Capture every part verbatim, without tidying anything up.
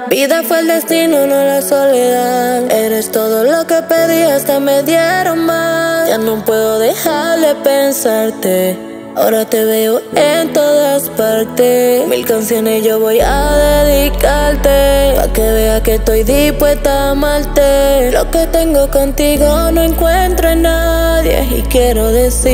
Vida fue el destino, no la soledad. Eres todo lo que pedí, hasta me dieron más. Ya no puedo dejar de pensarte. Ahora te veo en todas partes. Mil canciones yo voy a dedicarte, pa' que veas que estoy dispuesta a amarte. Lo que tengo contigo no encuentro en nadie. Y quiero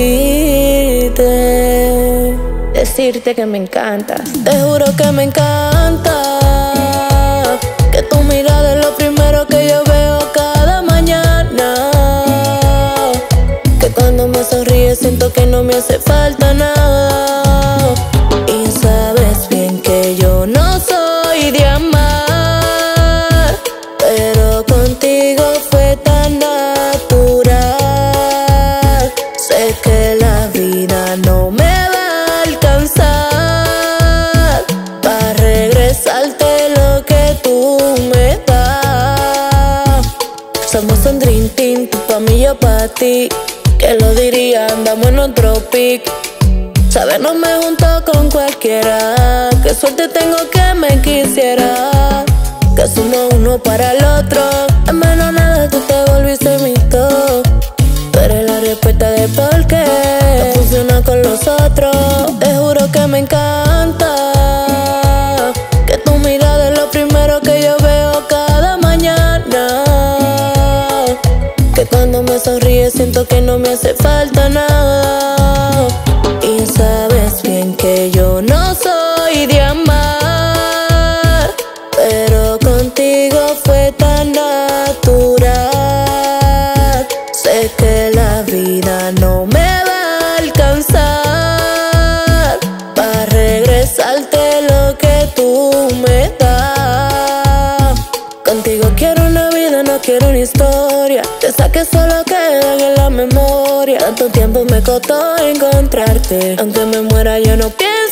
decirte, decirte que me encantas. Te juro que me encanta, que tu mirada es lo primero que yo veo cada mañana. Que cuando me sonríes siento que no me hace falta nada. Y sabes bien que yo no soy de amar, pero contigo fue tan natural. Sé que la vida no me va a alcanzar para regresarte lo que tú me das. Somos un dream team, tú pa' mí, yo pa' ti. ¿Quién lo diría? Andamos en otro pic. Sabes, no me junto con cualquiera. Qué suerte tengo que me quisiera. Que somos uno para el otro. En menos nada tú te volviste mi todo. Tú eres la respuesta de por qué no funciona con los otros. Te juro que me encanta, que tu mirada es lo primero que yo veo cada mañana. Que cuando me sonríes siento que no me hace falta nada. Y sabes bien que yo no soy de amar, pero contigo fue tan natural. Sé que la vida no me va a alcanzar para regresarte lo que tú me das. Contigo quiero una vida, no quiero una historia. Te saqué solo quedan en la memoria. Tanto tiempo me costó encontrarte. Aunque me muera yo no pienso